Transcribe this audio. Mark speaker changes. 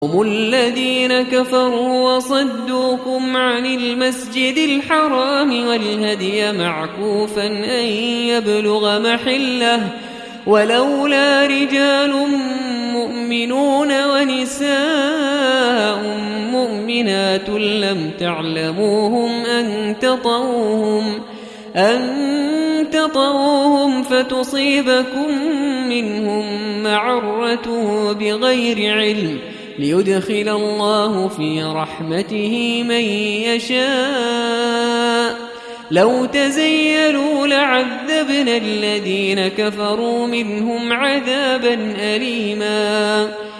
Speaker 1: هم الذين كفروا وصدوكم عن المسجد الحرام والهدي معكوفا أن يبلغ محله ولولا رجال مؤمنون ونساء مؤمنات لم تعلموهم أن تطؤوهم فتصيبكم منهم معرة بغير علم ليدخل الله في رحمته من يشاء لو تزيلوا لعذبنا الذين كفروا منهم عذابا أليما